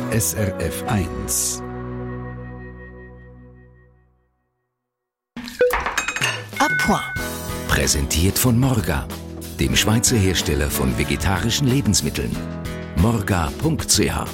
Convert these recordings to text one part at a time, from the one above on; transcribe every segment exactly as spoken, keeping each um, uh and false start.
S R F eins. A point. Präsentiert von Morga, dem Schweizer Hersteller von vegetarischen Lebensmitteln. morga punkt c h.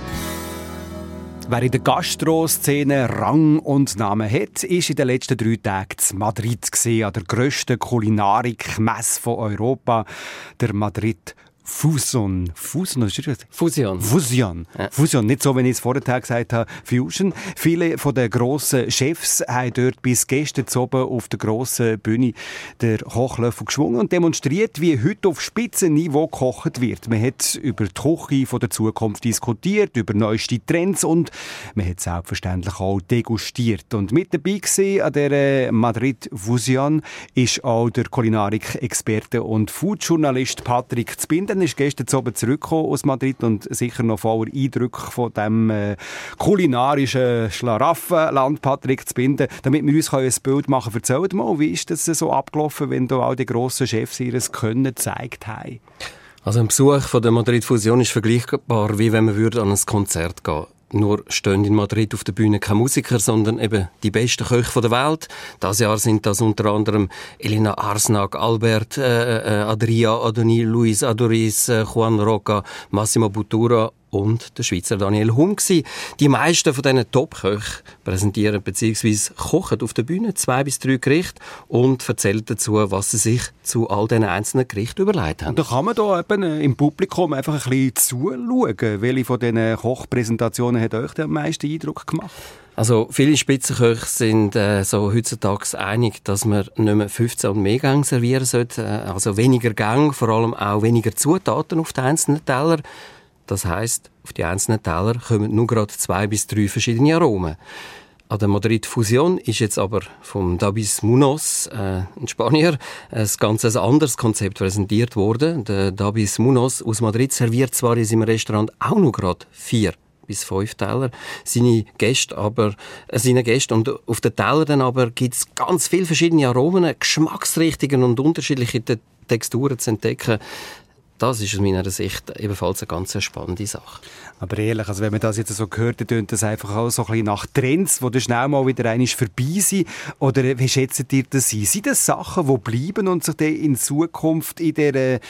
Wer in der Gastro-Szene Rang und Namen hat, ist in den letzten drei Tagen in Madrid gesehen, an der grössten Kulinarik-Messe von Europa, der Madrid Fusion. Fusion, was ist das? Fusion. Fusion. Ja. Fusion. Nicht so, wie ich es vorher gesagt habe, Fusion. Viele von den grossen Chefs haben dort bis gestern oben auf der grossen Bühne den Kochlöffel geschwungen und demonstriert, wie heute auf Spitzenniveau gekocht wird. Man hat über die Küche von der Zukunft diskutiert, über neueste Trends und man hat selbstverständlich auch degustiert. Und mit dabei gewesen an dieser Madrid Fusion ist auch der Kulinarik-Experte und Food-Journalist Patrick Zbinden. Er ist gestern Abend zurückgekommen aus Madrid und sicher noch voller Eindrücke von dem äh, kulinarischen Schlaraffenland Patrick Zbinden. Damit wir uns ein Bild machen können, erzählt mal, wie ist das so abgelaufen, wenn da all die grossen Chefs ihr Können gezeigt haben? Also ein Besuch von der Madrid Fusion ist vergleichbar, wie wenn man würde an ein Konzert gehen. Nur stehen in Madrid auf der Bühne keine Musiker, sondern eben die besten Köche der Welt. Dieses Jahr sind das unter anderem Elena Arsnag, Albert äh, äh, Adria Adoni, Luis Aduriz, äh, Juan Roca, Massimo Bottura und der Schweizer Daniel Hum gsi. Die meisten von diesen Top-Köchen präsentieren bzw. kochen auf der Bühne zwei bis drei Gerichte und erzählen dazu, was sie sich zu all diesen einzelnen Gerichten überlegt haben. Da kann man da eben im Publikum einfach ein bisschen zuschauen. Welche von diesen Kochpräsentationen hat euch den meisten Eindruck gemacht? Also viele Spitzenköche sind äh, so heutzutage einig, dass man nicht mehr fünfzehn und mehr Gänge servieren sollte. Äh, also weniger Gänge, vor allem auch weniger Zutaten auf den einzelnen Teller. Das heisst, auf die einzelnen Teller kommen nur gerade zwei bis drei verschiedene Aromen. An der Madrid Fusion ist jetzt aber vom David Munoz, äh, ein Spanier, ein ganz anderes Konzept präsentiert worden. Der David Munoz aus Madrid serviert zwar in seinem Restaurant auch nur gerade vier bis fünf Teller, seine Gäste aber, äh, seine Gäste und auf den Tellern dann aber gibt es ganz viele verschiedene Aromen, Geschmacksrichtungen und unterschiedliche Te- Texturen zu entdecken. Das ist aus meiner Sicht ebenfalls eine ganz spannende Sache. Aber ehrlich, also wenn man das jetzt so gehört, dann tönt das einfach auch so ein bisschen nach Trends, die dann schnell mal wieder einmal vorbei sind. Oder wie schätzt ihr das ein? Sind das Sachen, die bleiben und sich dann in Zukunft in dieser äh,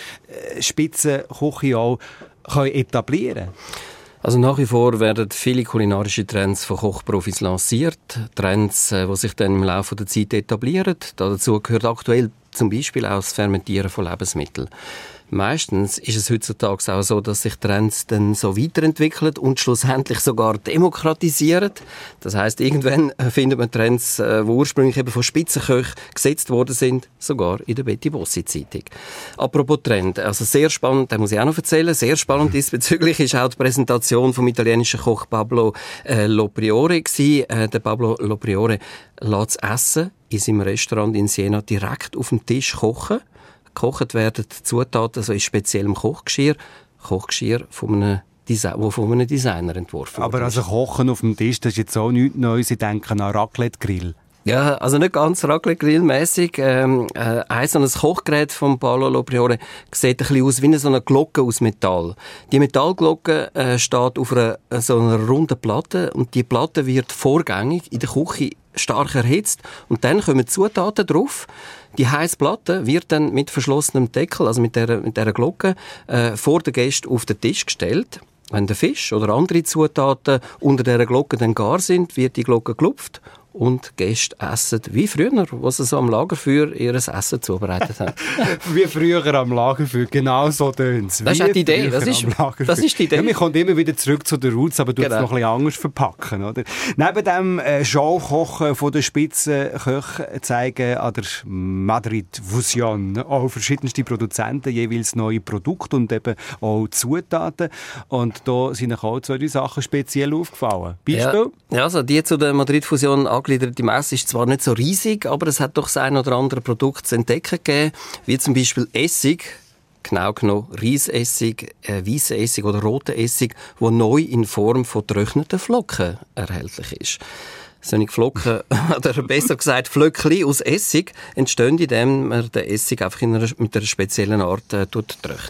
Spitzenküche auch können etablieren können? Also nach wie vor werden viele kulinarische Trends von Kochprofis lanciert. Trends, die sich dann im Laufe der Zeit etablieren. Dazu gehört aktuell zum Beispiel auch das Fermentieren von Lebensmitteln. Meistens ist es heutzutage auch so, dass sich Trends dann so weiterentwickeln und schlussendlich sogar demokratisieren. Das heisst, irgendwann findet man Trends, die ursprünglich eben von Spitzenköchen gesetzt worden sind, sogar in der Betty Bossi Zeitung. Apropos Trend, also sehr spannend, den muss ich auch noch erzählen, sehr spannend diesbezüglich ist auch die Präsentation vom italienischen Koch Pablo äh, Lopriore gewesen. Äh, der Pablo Lopriore lässt das Essen in seinem Restaurant in Siena direkt auf dem Tisch kochen. Gekocht werden die Zutaten also in speziellem Kochgeschirr, Kochgeschirr von einem, Desi- wo von einem Designer entworfen wurde. Aber also Kochen auf dem Tisch, das ist jetzt auch nichts Neues. Ich denke an Raclette-Grill. Ja, also nicht ganz Raclette-Grill-mässig. Ähm, äh, ein so ein Kochgerät von Paolo Lopriore sieht ein bisschen aus wie so eine Glocke aus Metall. Die Metallglocke äh, steht auf einer, so einer runden Platte und die Platte wird vorgängig in der Küche stark erhitzt und dann kommen Zutaten drauf. Die heiße Platte wird dann mit verschlossenem Deckel, also mit der, mit der Glocke, äh, vor den Gästen auf den Tisch gestellt. Wenn der Fisch oder andere Zutaten unter dieser Glocke dann gar sind, wird die Glocke gelupft und die Gäste essen wie früher, wo sie so am Lagerfeuer ihr Essen zubereitet haben. Wie früher am Lagerfeuer, genau so tönt es. Das ist auch die Idee. Das ist, das ist die Idee. Ja, man kommt immer wieder zurück zu den Roots, aber du genau. es noch ein bisschen anders verpacken. Oder? Neben dem äh, Showkochen von der Spitzenköche zeigen an der Madrid Fusion auch verschiedenste Produzenten jeweils neue Produkte und eben auch Zutaten. Und da sind auch zwei, drei Sachen speziell aufgefallen. Beispiel? Ja, ja, also die zu der Madrid Fusion angegliederte Messe ist zwar nicht so riesig, aber es hat doch das ein oder andere Produkt zu entdecken gegeben, wie zum Beispiel Essig, genau genommen Reisessig, äh, weißen Essig oder roten Essig, der neu in Form von getrockneten Flocken erhältlich ist. Solche Flocken, oder besser gesagt Flöckchen aus Essig, entstehen, indem man den Essig einfach in einer, mit einer speziellen Art äh, trocknet.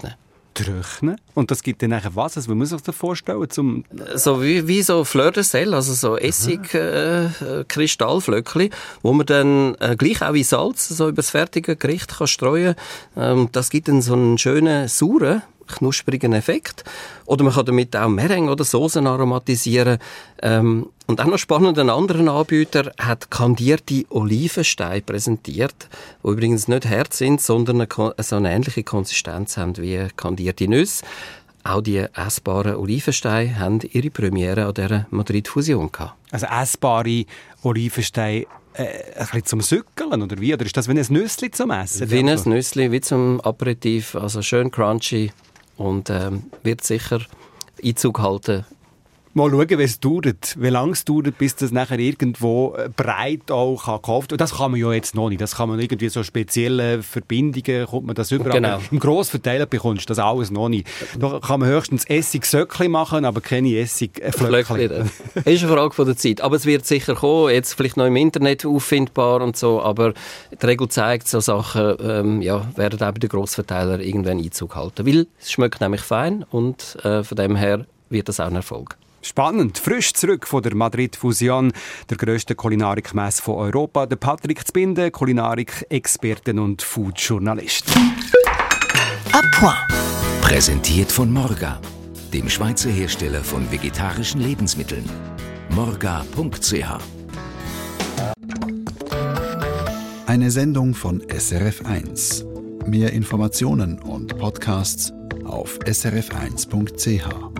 trocknen. Und das gibt dann nachher was? Also, man muss sich das vorstellen, zum so wie, wie so Fleur de sel, also so Essig-Kristallflöckchen, äh, wo man dann äh, gleich auch wie Salz so über das fertige Gericht kann streuen kann. Ähm, das gibt dann so einen schönen, sauren, knusprigen Effekt. Oder man kann damit auch Meringue oder Soßen aromatisieren. Ähm, und auch noch spannend, ein anderer Anbieter hat kandierte Olivensteine präsentiert, die übrigens nicht hart sind, sondern eine, so eine ähnliche Konsistenz haben wie kandierte Nüsse. Auch die essbaren Olivensteine haben ihre Premiere an dieser Madrid-Fusion gehabt. Also essbare Olivensteine äh, ein bisschen zum Sückeln, oder wie? Oder ist das wie ein Nüssli zum Essen? Wie ein Nüssli, wie zum Aperitif, also schön crunchy und ähm, wird sicher Einzug halten. Mal schauen, wie es dauert, wie lange es dauert, bis das nachher irgendwo breit auch gekauft wird. Das kann man ja jetzt noch nicht. Das kann man irgendwie so spezielle Verbindungen, kommt man das überall. Genau. Im Grossverteiler bekommst du das alles noch nicht. Da kann man höchstens Essig-Söckchen machen, aber keine Essig-Flöckchen. Das ist eine Frage von der Zeit. Aber es wird sicher kommen, jetzt vielleicht noch im Internet auffindbar und so, aber die Regel zeigt, so Sachen ähm, ja, werden auch bei den Grossverteilern irgendwann Einzug halten. Weil es schmeckt nämlich fein und äh, von dem her wird das auch ein Erfolg. Spannend. Frisch zurück von der Madrid-Fusion, der grössten Kulinarikmesse von Europa. Der Patrick Zbinden, Kulinarik-Experten und Food-Journalist. A point. Präsentiert von Morga, dem Schweizer Hersteller von vegetarischen Lebensmitteln. morga punkt c h. Eine Sendung von S R F eins. Mehr Informationen und Podcasts auf s r f eins punkt c h.